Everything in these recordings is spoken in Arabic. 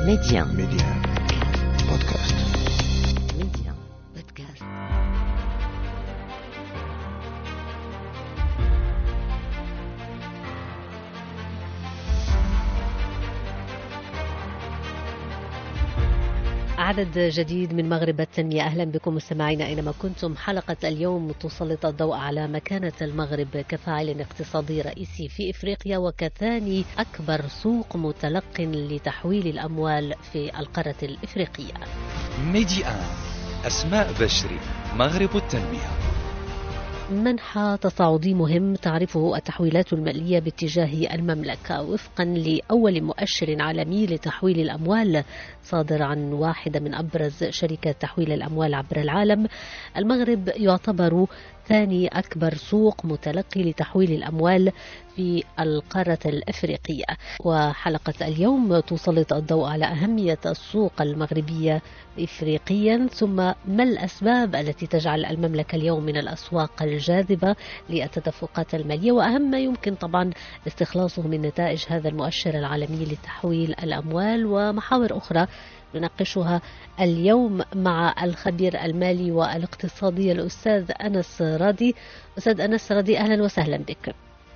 Média. Podcast. Média. Podcast. عدد جديد من مغرب التنمية. أهلا بكم مستمعينا أينما كنتم. حلقة اليوم تسلط الضوء على مكانة المغرب كفاعل اقتصادي رئيسي في إفريقيا وكثاني أكبر سوق متلق لتحويل الأموال في القارة الإفريقية. ميدي أسماء بشري، مغرب التنمية. منحى تصاعدي مهم تعرفه التحويلات المالية باتجاه المملكة وفقا لأول مؤشر عالمي لتحويل الأموال صادر عن واحدة من أبرز شركات تحويل الأموال عبر العالم. المغرب يعتبر ثاني أكبر سوق متلقي لتحويل الأموال في القارة الأفريقية، وحلقة اليوم تسلط الضوء على أهمية السوق المغربية إفريقيا، ثم ما الأسباب التي تجعل المملكة اليوم من الأسواق الجاذبة للتدفقات المالية، وأهم ما يمكن طبعا استخلاصه من نتائج هذا المؤشر العالمي لتحويل الأموال، ومحاور أخرى نناقشها اليوم مع الخبير المالي والاقتصادي الأستاذ أنس رادي. أستاذ أنس رادي، أهلا وسهلا بك.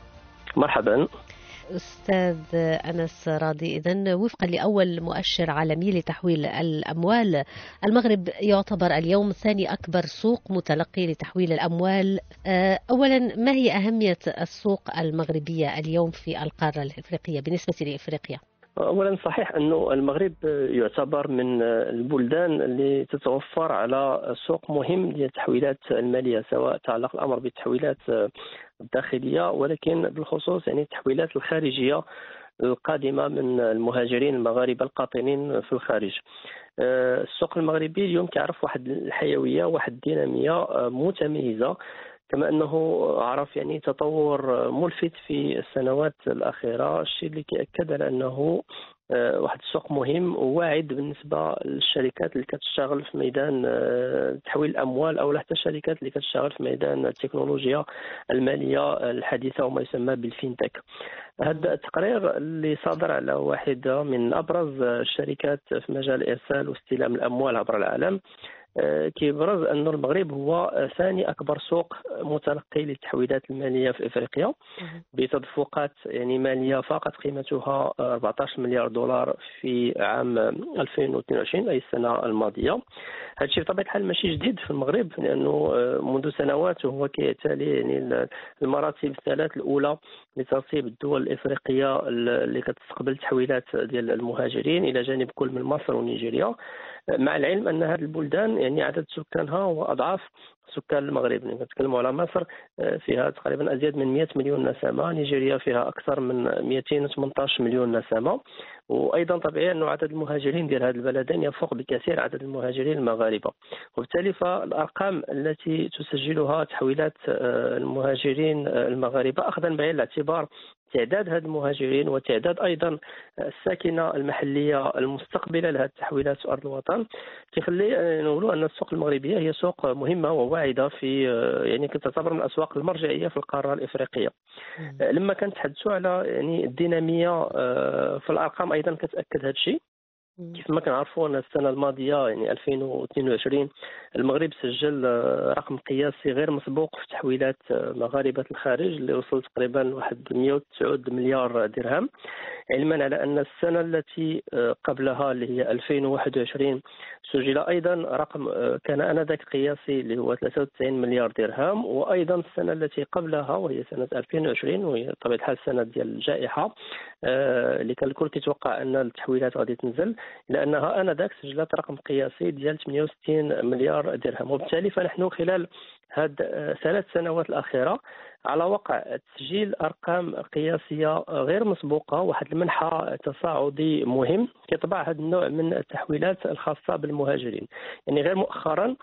مرحبا. أستاذ أنس رادي، إذن وفقا لأول مؤشر عالمي لتحويل الأموال، المغرب يعتبر اليوم ثاني أكبر سوق متلقي لتحويل الأموال. أولا، ما هي أهمية السوق المغربية اليوم في القارة الإفريقية بالنسبة لإفريقيا؟ أولا صحيح أنه المغرب يعتبر من البلدان اللي تتوفر على سوق مهم للتحويلات المالية، سواء تعلق الأمر بالتحويلات الداخلية ولكن بالخصوص يعني التحويلات الخارجية القادمة من المهاجرين المغاربة القاطنين في الخارج. السوق المغربي اليوم كيعرف واحد الحيوية، واحد الدينامية متميزة، كما أنه عرف يعني تطور ملفت في السنوات الأخيرة، الشيء اللي كيأكد على أنه واحد السوق مهم وواعد بالنسبة للشركات اللي كتشتغل في ميدان تحويل الأموال أو حتى الشركات اللي كتشتغل في ميدان التكنولوجيا المالية الحديثة وما يسمى بالفينتك. هذا التقرير اللي صادر على واحدة من أبرز الشركات في مجال إرسال واستلام الأموال عبر العالم كيبرز أن المغرب هو ثاني أكبر سوق متلقي للتحويلات المالية في إفريقيا بتدفقات يعني مالية فاقت قيمتها 14 مليار دولار في عام 2022 أي السنة الماضية. هذا الشيء بطبيعة الحال ماشي جديد في المغرب، لأنه منذ سنوات وهو كيتالي يعني المراتب الثلاث الأولى لترتيب الدول الإفريقية اللي كتستقبل التحويلات ديال المهاجرين إلى جانب كل من مصر ونيجيريا، مع العلم أن هذه البلدان يعني عدد سكانها هو أضعاف سكان المغرب. نتكلموا على مصر فيها تقريبا أزيد من 100 مليون نسمة، نيجيريا فيها أكثر من 218 مليون نسمة، وأيضا طبيعي أنه عدد المهاجرين ديال هذه البلدين يفوق بكثير عدد المهاجرين المغاربة، وبالتالي فالأرقام التي تسجلها تحويلات المهاجرين المغاربة أخذا بعين الاعتبار تعداد هذه المهاجرين وتعداد أيضا الساكنة المحلية المستقبلة لهذه التحويلات في أرض الوطن، تخلي نقولوا أن السوق المغربية هي سوق مهمة وواعدة في يعني كتعتبر من الأسواق المرجعية في القارة الإفريقية. لما كنتحدثوا على يعني الدينامية في الأرقام أيضا كتأكد هذا الشيء. كيف ما كنعرفوا ان السنه الماضيه يعني 2022 المغرب سجل رقم قياسي غير مسبوق في تحويلات مغاربه الخارج اللي وصل تقريبا واحد 109 مليار درهم، علما على ان السنه التي قبلها اللي هي 2021 سجل ايضا رقم كان انذاك قياسي اللي هو 93 مليار درهم، وايضا السنه التي قبلها وهي سنه 2020 وهي طبيعه الحال السنه ديال الجائحه اللي كان الكل كيتوقع ان التحويلات غادي تنزل، لأنها آنذاك سجلت رقم قياسي ديال 68 مليار درهم. وبالتالي فنحن خلال هذه 3 سنوات الأخيرة على وقع تسجيل أرقام قياسية غير مسبوقة، واحد المنحى تصاعدي مهم كيطبع هذا النوع من التحويلات الخاصة بالمهاجرين. يعني غير مؤخرا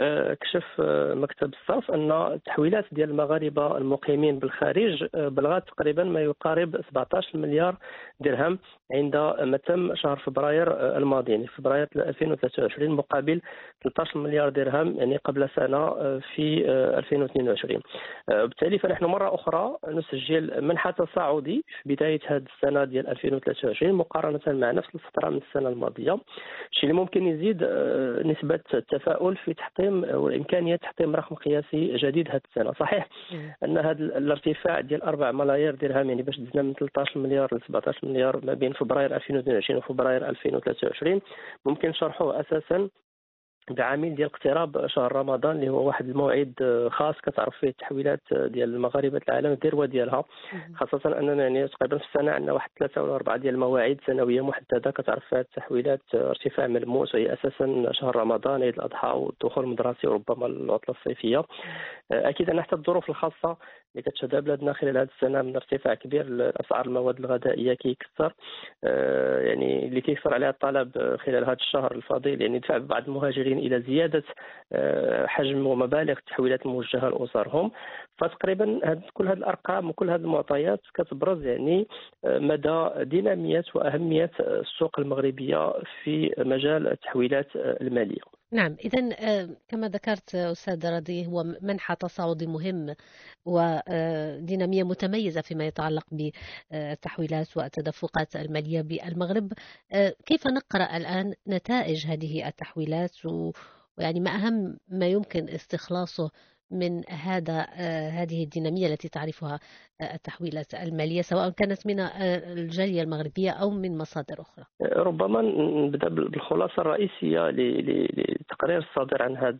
كشف مكتب الصرف أن التحويلات ديال المغاربة المقيمين بالخارج بلغت تقريبا ما يقارب 17 مليار درهم عندما تم شهر فبراير الماضي، يعني فبراير 2023، مقابل 13 مليار درهم يعني قبل سنة في في 2022. بالتالي فنحن مرة أخرى نسجل منحى تصاعدي في بداية هذه السنة ديال 2023 مقارنة مع نفس الفترة من السنة الماضية، الشيء اللي ممكن يزيد نسبة التفاؤل في تحطيم وإمكانية تحطيم رقم قياسي جديد هذه السنة. صحيح أن هذا الارتفاع ديال 4 ملايير درهم، يعني باش دزنا من 13 مليار ل 17 مليار ما بين فبراير 2022 وفبراير 2023، ممكن شرحه أساسا بعامل ديال اقتراب شهر رمضان اللي هو واحد الموعد خاص كتعرف فيه التحويلات ديال المغاربه العالم الذروه ديالها، خاصه اننا يعني تقريبا في السنه عندنا واحد 3 ولا 4 ديال المواعيد سنويه محدده كتعرف فيها التحويلات ارتفاع ملموس، وهي اساسا شهر رمضان، عيد الاضحى والدخول المدرسي وربما العطله الصيفيه. اكيد ان حتى الظروف الخاصه اللي كتشهدها بلادنا خلال هذه السنه من ارتفاع كبير لاسعار المواد الغذائيه كيكثر، يعني اللي كيكثر عليها الطلب خلال هذا الشهر الفضيل، يعني دفع بعض المهاجرين الى زياده حجم ومبالغ التحويلات الموجهه لاسرهم. فتقريبا كل هذه الارقام وكل هذه المعطيات كتبرز يعني مدى ديناميه واهميه السوق المغربيه في مجال التحويلات الماليه. نعم، إذن كما ذكرت أستاذ رضي هو منحى تصاعدي مهم ودينامية متميزة فيما يتعلق بالتحويلات والتدفقات المالية بالمغرب. كيف نقرأ الآن نتائج هذه التحويلات ويعني ما أهم ما يمكن استخلاصه من هذه الدينامية التي تعرفها التحويلات المالية، سواء كانت من الجالية المغربية أو من مصادر أخرى؟ ربما نبدأ بالخلاصة الرئيسية للتقرير الصادر عن هذا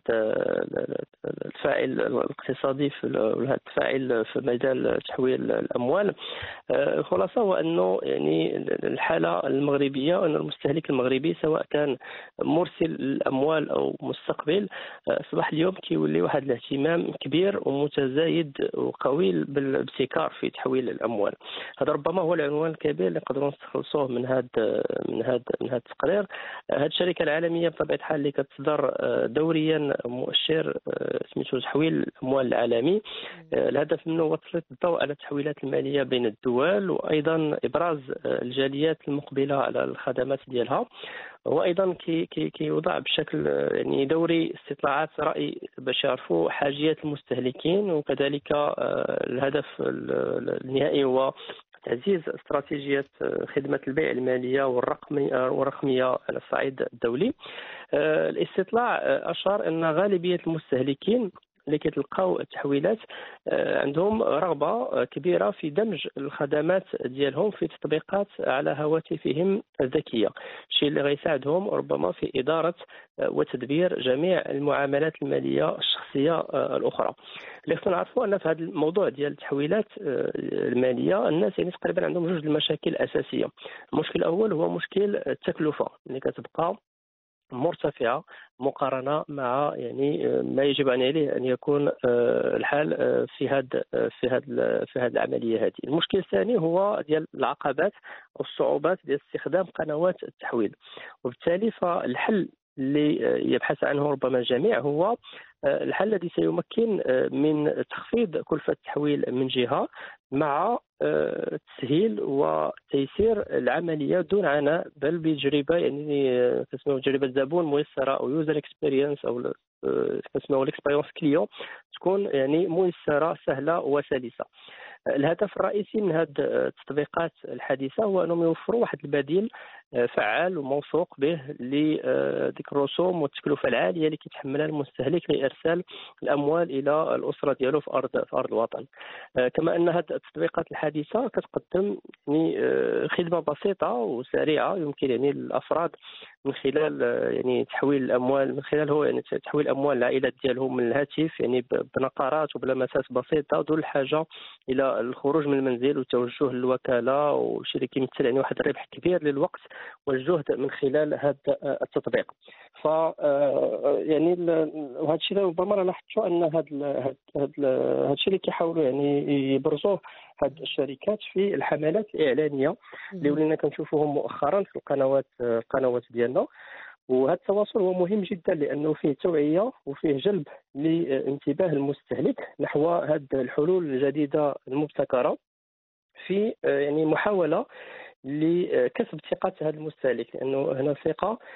الفاعل الاقتصادي هذا الفاعل في مجال تحويل الأموال. الخلاصة هو أنه يعني الحالة المغربية، أن المستهلك المغربي سواء كان مرسل الأموال أو مستقبل، أصبح اليوم كيولي واحد الاهتمام كبير ومتزايد وقوي بالابتكار في تحويل الأموال. هذا ربما هو العنوان الكبير اللي نقدروا نستخلصوه من هذا التقرير. هذه الشركة العالمية بطبيعة الحال اللي كتصدر دوريا مؤشر سميتو تحويل الأموال العالمي، الهدف منه هو تسليط الضوء على التحويلات المالية بين الدول، وأيضا إبراز الجاليات المقبلة على الخدمات ديالها، وايضا كيوضع بشكل يعني دوري استطلاعات راي باش يعرفوا حاجيات المستهلكين، وكذلك الهدف النهائي هو تعزيز استراتيجيه خدمه البيع الماليه والرقميه على الصعيد الدولي. الاستطلاع اشار ان غالبيه المستهلكين اللي كيتلقاو التحويلات عندهم رغبه كبيره في دمج الخدمات ديالهم في تطبيقات على هواتفهم الذكيه، الشيء اللي غيساعدهم ربما في اداره وتدبير جميع المعاملات الماليه الشخصيه الاخرى. اللي خصنا نعرفوا ان في هذا الموضوع ديال التحويلات الماليه الناس يعني تقريبا عندهم جوج المشاكل الاساسيه. المشكل الاول هو مشكل التكلفه اللي كتبقى مرتفعة مقارنة مع يعني ما يجب عليه أن يكون الحال في هذه العملية هذه. المشكل الثاني هو ديال العقبات أو الصعوبات ديال استخدام قنوات التحويل، وبالتالي فالحل اللي يبحث عنه ربما الجميع هو الحل الذي سيمكن من تخفيض كلفة التحويل من جهة، مع تسهيل وتيسير العملية دون عناء، بل بتجربة يعني تسمى تجربة زبون ميسرة أو يوزر اكسبيرينس أو تسمى الاكسبيرينس كليون تكون يعني ميسرة سهلة وسلسة. الهدف الرئيسي من هذه التطبيقات الحديثة هو أنهم يوفروا واحد البديل فعال وموثوق به لديك الرسوم والتكلفة العالية اللي كيتحملها المستهلك لإرسال الأموال إلى الأسرة ديالو في أرض الوطن. كما أن هذه التطبيقات الحديثة كتقدم يعني خدمة بسيطة وسريعة يمكن يعني الأفراد من خلال يعني تحويل الأموال، من خلال هو يعني تحويل أموال العائلات ديالهم من الهاتف يعني بنقرات وبلمسات بسيطة دون الحاجة إلى الخروج من المنزل والتوجه للوكالة، والشيء اللي كيمثل يعني واحد الربح كبير للوقت والجهد من خلال هذا التطبيق. ف يعني وهذا الشيء ربما لاحظتوا ان هذا الشيء اللي كيحاولوا يعني يبرزوه هذه الشركات في الحملات الاعلانيه اللي ولينا كنشوفوهم مؤخرا في القنوات ديالنا. وهذا التواصل هو مهم جدا لانه فيه توعيه وفيه جلب لانتباه المستهلك نحو هذه الحلول الجديده المبتكره في يعني محاوله لكسب ثقة هذا المستهلك، لأنه هنا ثقة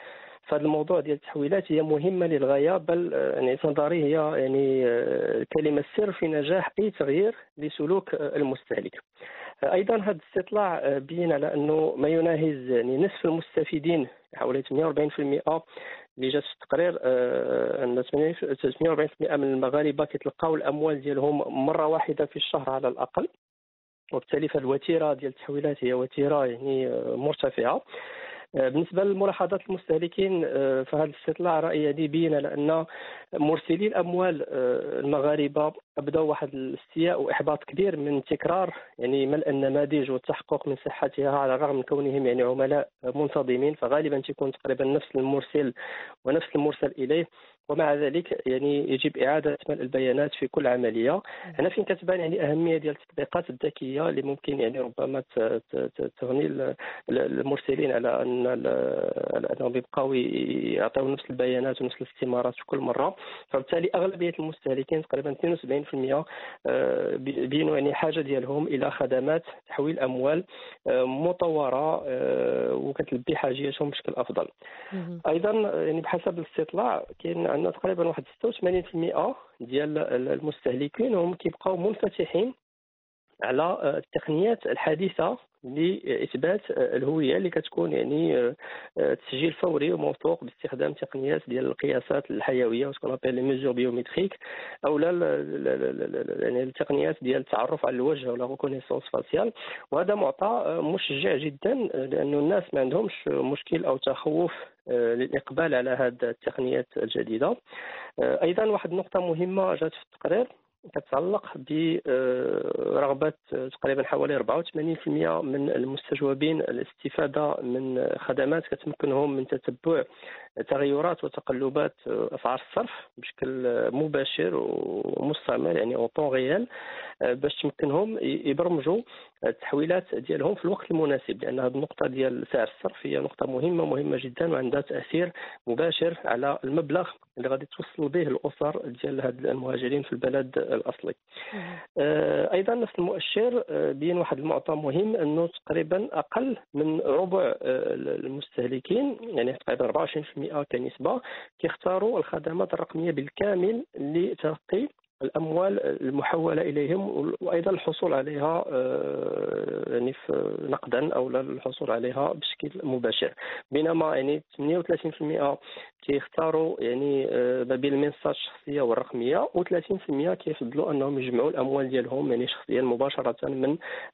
فهذا الموضوع ديال التحويلات هي مهمه للغايه، بل يعني في نظري هي يعني كلمه سر في نجاح اي تغيير لسلوك المستهلك. ايضا هذا الاستطلاع بين على انه ما يناهز يعني نصف المستفيدين حوالي 48% اللي جات في التقرير ان 48% من المغاربه كيتلقاو الاموال ديالهم مره واحده في الشهر على الاقل، وبالتالي فالوتيره ديال التحويلات هي وتيره يعني مرتفعه. بالنسبه لملاحظات المستهلكين، فهذا الاستطلاع رأي يبين على ان مرسلي الاموال المغاربه ابداوا واحد الاستياء واحباط كبير من تكرار يعني ملء النماذج والتحقق من صحتها، على الرغم من كونهم يعني عملاء منتظمين، فغالبا تكون تقريبا نفس المرسل ونفس المرسل اليه، ومع ذلك يعني يجب إعادة ملء البيانات في كل عملية. هنا فين كتبان يعني أهمية ديال التطبيقات الذكية اللي ممكن يعني ربما تغني المرسلين على أنهم يبقاو يعطيو نفس البيانات ونفس الاستمارات في كل مرة. فبالتالي أغلبية المستهلكين تقريبا 72% بينوا يعني حاجة ديالهم إلى خدمات تحويل أموال مطورة وكتلبي حاجيتهم بشكل أفضل. أيضا يعني بحسب الاستطلاع كاين عندنا تقريبا واحد 86% ديال المستهلكين هم كيبقاو منفتحين على التقنيات الحديثه لاثبات الهويه اللي كتكون يعني تسجيل فوري وموثوق باستخدام تقنيات ديال القياسات الحيويه وسكون ابل لي ميزور بيومتريك، او لا يعني التقنيات ديال التعرف على الوجه ولا ريكونيسونس فاسيال. وهذا معطى مشجع جدا لانه الناس ما عندهمش مشكل او تخوف للاقبال على هذه التقنيات الجديده. ايضا واحد النقطه مهمه جات في التقرير كتتعلق برغبة تقريبا حوالي 84% من المستجوبين الاستفادة من خدمات كتمكنهم من تتبع تغيرات وتقلبات أسعار الصرف بشكل مباشر ومستعمل يعني أو طون ريال، باش تمكنهم يبرمجوا التحويلات ديالهم في الوقت المناسب، لأن هذه النقطة ديال سعر الصرف هي نقطة مهمة جدا وعندها تأثير مباشر على المبلغ اللي غادي توصل به الأسر ديال هاد المهاجرين في البلد الأصلي. أيضا نفس المؤشر بين واحد المعطى مهم أنه تقريبا أقل من ربع المستهلكين يعني تقريبا 24% كنسبة كيختاروا الخدمات الرقمية بالكامل لتلقي الأموال المحولة إليهم وأيضا الحصول عليها يعني نقدا أو الحصول عليها بشكل مباشر، بينما يعني 38% كيختاروا يعني ما بين المنصات الشخصية والرقمية، و30% كيفضلوا أنهم يجمعوا الأموال ديالهم يعني شخصيا مباشرة من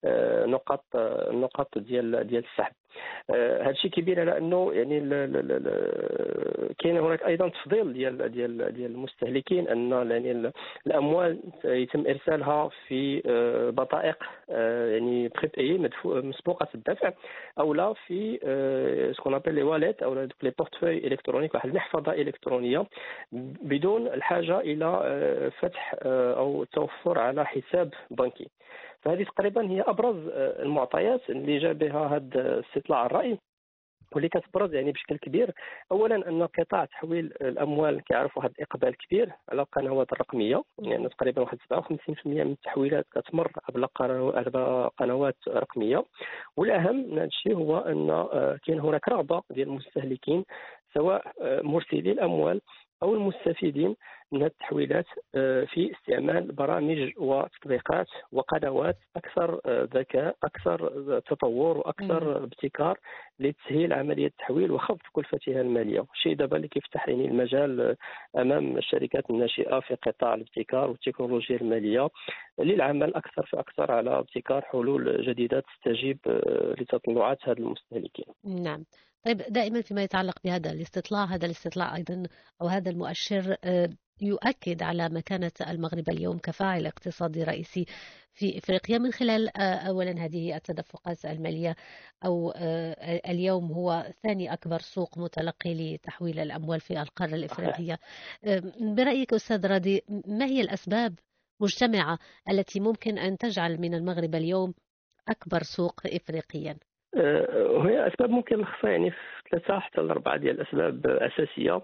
نقاط ديال السحب. هذا الشيء كيبين على انه يعني كاين هناك ايضا تفضيل ديال المستهلكين ان يعني الاموال يتم ارسالها في بطائق يعني بريباي مسبوقه الدفع، او لا في سكون ابل لي واليت او لي بورتفوي الكترونيك، واحد المحفظه الكترونيه بدون الحاجه الى فتح او التوفر على حساب بنكي. فهذه تقريبا هي ابرز المعطيات اللي جاء بها هذا استطلاع الراي، واللي كتبرز يعني بشكل كبير. اولا ان قطاع تحويل الاموال كيعرف واحد الاقبال كبير على القنوات الرقميه، يعني تقريبا واحد 57% من التحويلات كتمر عبر قنوات رقميه. والاهم من هذا الشيء هو ان كاين هناك رغبه ديال المستهلكين سواء مرسلي الاموال أو المستفيدين من التحويلات في استعمال برامج وتطبيقات وقنوات أكثر ذكاء، أكثر تطور وأكثر ابتكار لتسهيل عملية التحويل وخفض كلفتها المالية. شيء دابا اللي كيفتح يعني المجال أمام الشركات الناشئة في قطاع الابتكار والتكنولوجيا المالية للعمل أكثر فأكثر على ابتكار حلول جديدة تستجيب لتطلعات هذه المستهلكين. نعم. طيب دائما فيما يتعلق بهذا الاستطلاع، هذا الاستطلاع أيضا أو هذا المؤشر يؤكد على مكانة المغرب اليوم كفاعل اقتصادي رئيسي في إفريقيا من خلال أولا هذه التدفقات المالية، أو اليوم هو ثاني أكبر سوق متلقي لتحويل الأموال في القارة الإفريقية. برأيك أستاذ راضي، ما هي الأسباب مجتمعة التي ممكن أن تجعل من المغرب اليوم أكبر سوق إفريقيا؟ وهي أسباب ممكن نلخصها يعني في 3 حتى 4 ديال الأسباب أساسية.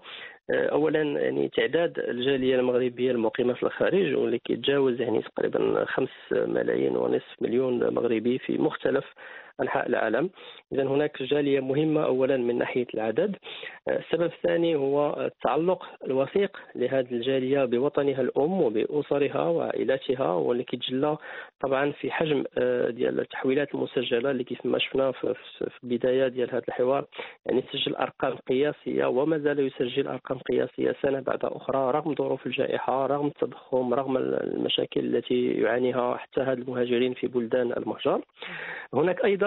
اولا يعني تعداد الجاليه المغربيه المقيمه في الخارج واللي كيتجاوز يعني تقريبا 5.5 ملايين مغربي في مختلف أنحاء العالم. إذا هناك جالية مهمة أولا من ناحية العدد. السبب الثاني هو التعلق الوثيق لهذه الجالية بوطنها الأم وبأسرها وعائلاتها، واللي كيتجلى طبعا في حجم ديال التحويلات المسجلة اللي كيف ما شفنا في البداية ديال هذا الحوار، يعني سجل أرقام قياسية وما زال يسجل أرقام قياسية سنة بعد أخرى رغم ظروف الجائحة، رغم التضخم، رغم المشاكل التي يعانيها حتى هذا المهاجرين في بلدان المهجر. هناك أيضا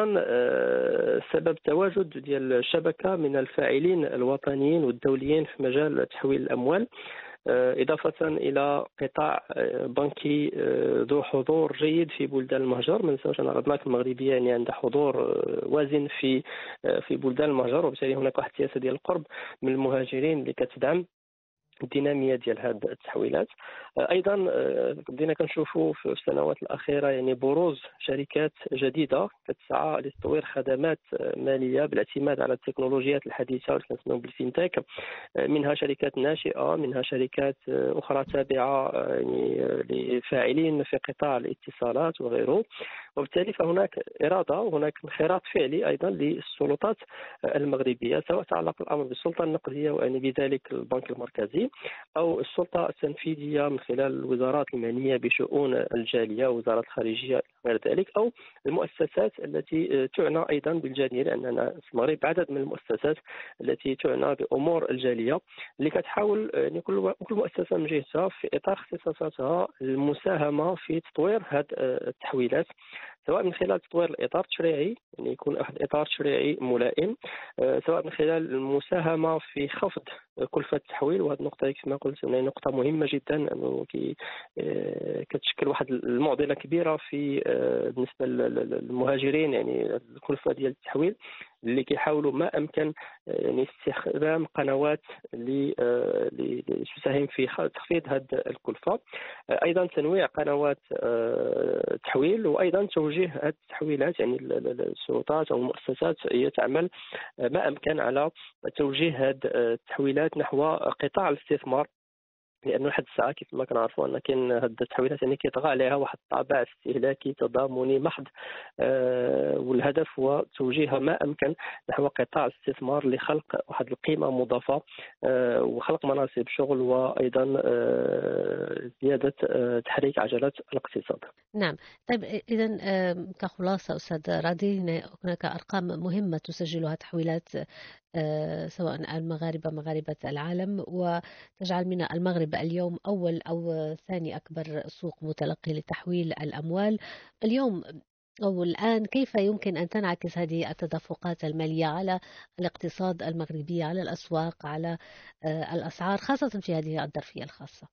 سبب تواجد ديال شبكة من الفاعلين الوطنيين والدوليين في مجال تحويل الأموال، إضافة إلى قطاع بنكي ذو حضور جيد في بلدان المهجر. ما ننساوش أن الأبناك المغربية يعني عندها حضور وازن في بلدان المهجر، وبالتالي هناك واحد السياسة ديال القرب من المهاجرين اللي كتدعم الديناميه ديال هذه التحويلات. ايضا بدينا كنشوفوا في السنوات الاخيره يعني بروز شركات جديده كتسعى لتطوير خدمات ماليه بالاعتماد على التكنولوجيات الحديثه اللي كنسميو بالفينتك، منها شركات ناشئه، منها شركات اخرى تابعه يعني لفاعلين في قطاع الاتصالات وغيره. وبالتالي فهناك اراده وهناك انخراط فعلي ايضا للسلطات المغربيه، سواء تعلق الامر بالسلطه النقديه وان بذلك البنك المركزي، أو السلطة التنفيذية من خلال الوزارات المعنية بشؤون الجالية ووزارة الخارجية غير ذلك، أو المؤسسات التي تعنى أيضا بالجالية، لأننا في المغرب عدد من المؤسسات التي تعنى بأمور الجالية اللي كتحاول يعني كل مؤسسة من جهتها في إطار اختصاصاتها المساهمة في تطوير هذه التحويلات، سواء من خلال تطوير الإطار التشريعي، يعني يكون واحد إطار تشريعي ملائم، سواء من خلال المساهمة في خفض كلفة التحويل. وهذه النقطة كما قلت نقطة مهمة جدا، أنه كتشكل واحد المعضلة كبيرة في بالنسبة للمهاجرين، يعني الكلفة ديال التحويل اللي كيحاولوا ما امكن يعني استخدام قنوات اللي تساهم في تخفيض هذه الكلفه. ايضا تنويع قنوات التحويل، وايضا توجيه هذه التحويلات، يعني السلطات او المؤسسات هي تعمل ما امكن على توجيه هذه التحويلات نحو قطاع الاستثمار، لانه لحد الساعه كيف ما كنعرفوا ان كاين هاد التحويلات يعني كيطغى عليها واحد الطابع استهلاكي تضامني محض، والهدف هو توجيهها ما امكن نحو قطاع الاستثمار لخلق واحد القيمه مضافه وخلق مناصب شغل، وايضا زياده تحريك عجله الاقتصاد. نعم. طيب إذا كخلاصة أستاذ راضي، هناك أرقام مهمة تسجلها تحويلات سواء المغاربة مغاربة العالم، وتجعل من المغرب اليوم أول أو ثاني أكبر سوق متلقي لتحويل الأموال. اليوم أو الآن كيف يمكن أن تنعكس هذه التدفقات المالية على الاقتصاد المغربي، على الأسواق، على الأسعار، خاصة في هذه الظرفية الخاصة؟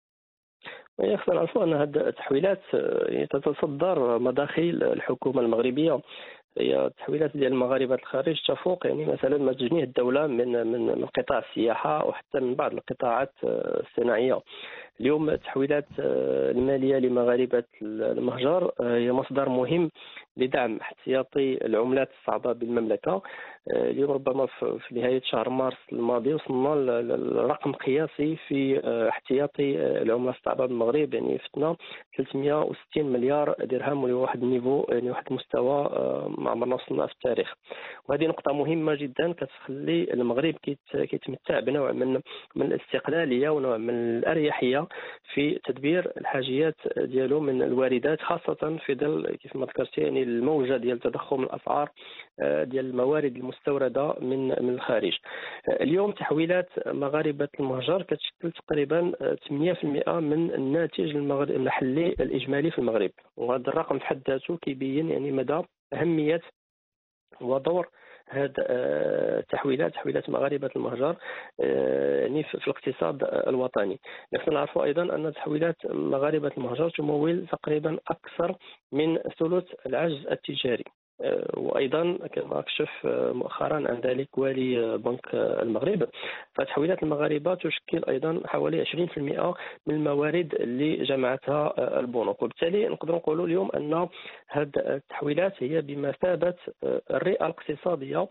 يخفى العفو أن هذه التحويلات تتصدر مداخيل الحكومة المغربية. هي التحويلات ديال المغاربة الخارج تفوق يعني مثلا ما تجنيه الدولة من قطاع السياحة وحتى من بعض القطاعات الصناعية. اليوم التحويلات المالية لمغاربة المهجر هي مصدر مهم لدعم احتياطي العملات الصعبة بالمملكة. اليوم ربما في نهاية شهر مارس الماضي وصلنا لرقم قياسي في احتياطي العملة الصعبة بالمغرب، يعني فتنا 360 مليار درهم، وهو واحد النيفو يعني واحد المستوى ما عمرنا وصلنا في التاريخ. وهذه نقطة مهمة جدا كتخلي المغرب كيتمتع بنوع من الاستقلالية ونوع من الأريحية في تدبير الحاجيات ديالو من الواردات، خاصة في ظل كيف ما ذكرت يعني الموجة ديال تضخم الأسعار ديال الموارد المستوردة من الخارج. اليوم تحويلات مغاربة المهجر كتشكل تقريبا 8% من الناتج المحلي الإجمالي في المغرب، وهذا الرقم في حد ذاته كيبين يعني مدى أهمية ودور هذه تحويلات مغاربة المهجر يعني في الاقتصاد الوطني. نحن نعرف أيضا أن تحويلات مغاربة المهجر تمول تقريبا أكثر من ثلث العجز التجاري. وايضا كما كشف مؤخرا عن ذلك والي بنك المغرب، فتحويلات المغاربه تشكل ايضا حوالي 20% من الموارد اللي جمعتها البنوك. وبالتالي نقدر نقولوا اليوم ان هذه التحويلات هي بمثابه الرئه الاقتصاديه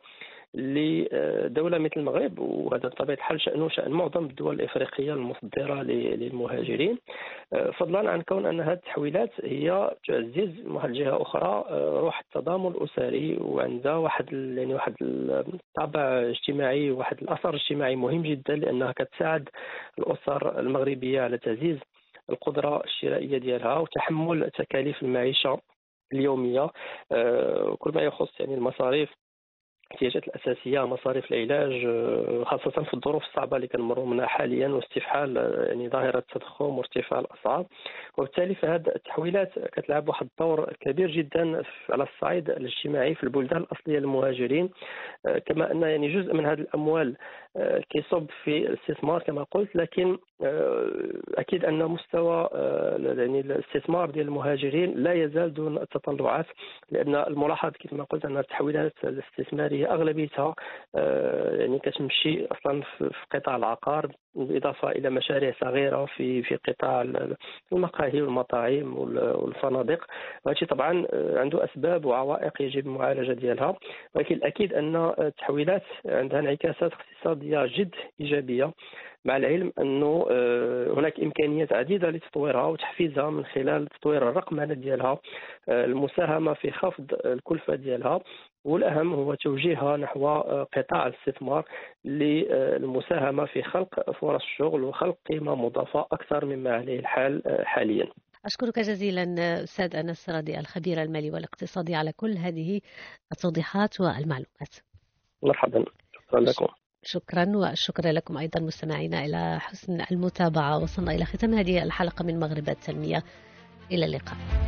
لدولة مثل المغرب، وهذا بطبيعة الحال شأنه شأن معظم الدول الإفريقية المصدرة للمهاجرين، فضلا عن كون أن هذه التحويلات هي تعزز من واحد الجهة أخرى روح التضامن الأسري، وعندها واحد الطابع اجتماعي، واحد الأثر اجتماعي مهم جدا، لأنها كتساعد الأسر المغربية على تعزيز القدرة الشرائية ديالها وتحمل تكاليف المعيشة اليومية، كل ما يخص المصاريف، الاحتياجات الأساسية، مصاريف العلاج، خاصة في الظروف الصعبة اللي كنمروا منها حاليا، واستفحال ظاهرة التضخم وارتفاع الأسعار. وبالتالي فهذه التحويلات كتلعب واحد الدور كبير جدا على الصعيد الاجتماعي في البلدان الأصلية للمهاجرين، كما أن جزء من هذه الأموال كيصب في الاستثمار كما قلت، لكن أكيد أن مستوى الاستثمار ديال المهاجرين لا يزال دون التطلعات، لأن الملاحظ كما قلت أن التحويلات الاستثمارية أغلبيتها كتمشي أصلا في قطاع العقار، بالإضافة إلى مشاريع صغيرة في قطاع المقاهي والمطاعم والفنادق، وهذا طبعا عنده أسباب وعوائق يجب المعالجة ديالها، ولكن الأكيد أن التحويلات عندها انعكاسات اقتصادية جد إيجابية، مع العلم أنه هناك إمكانيات عديدة لتطويرها وتحفيزها من خلال تطوير الرقمنة ديالها، المساهمة في خفض الكلفة ديالها، والأهم هو توجيهها نحو قطاع الاستثمار للمساهمة في خلق فرص شغل وخلق قيمة مضافة أكثر مما عليه الحال حاليا. أشكرك جزيلا أستاذ أنس رادي، الخبير المالي والاقتصادي، على كل هذه التوضيحات والمعلومات. مرحبا، شكرا لكم. شكرا، والشكر لكم أيضا مستمعينا إلى حسن المتابعة. وصلنا إلى ختام هذه الحلقة من مغرب التنمية، إلى اللقاء.